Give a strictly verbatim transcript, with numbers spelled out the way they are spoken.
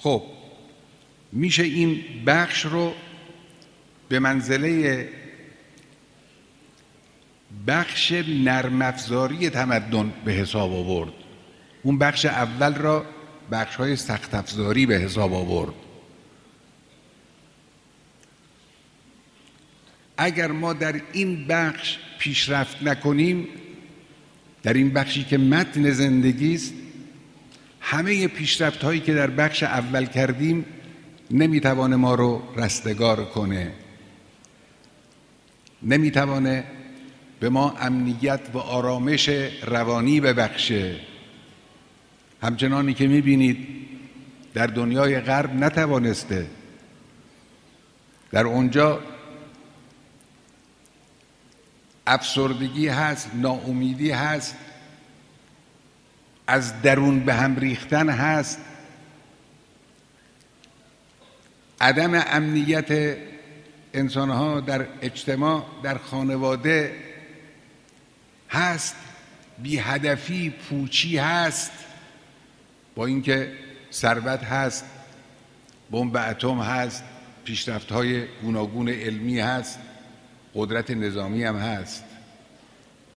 خب میشه این بخش رو به منزله بخش نرم افزاری تمدن به حساب آورد. اون بخش اول را بخش های سخت افزاری به حساب آورد. اگر ما در این بخش پیشرفت نکنیم، در این بخشی که متن زندگی است، همه پیشرفت هایی که در بخش اول کردیم نمیتوانه ما رو رستگار کنه، نمیتوانه به ما امنیت و آرامش روانی ببخشه. همچنانی که میبینید در دنیای غرب نتوانسته. در اونجا افسردگی هست، ناامیدی هست، از درون به هم ریختن هست، عدم امنیت انسانها در اجتماع، در خانواده هست، بی هدفی، پوچی هست، با اینکه ثروت هست، بمب اتم هست، پیشرفت‌های گوناگون علمی هست، قدرت نظامی هم هست.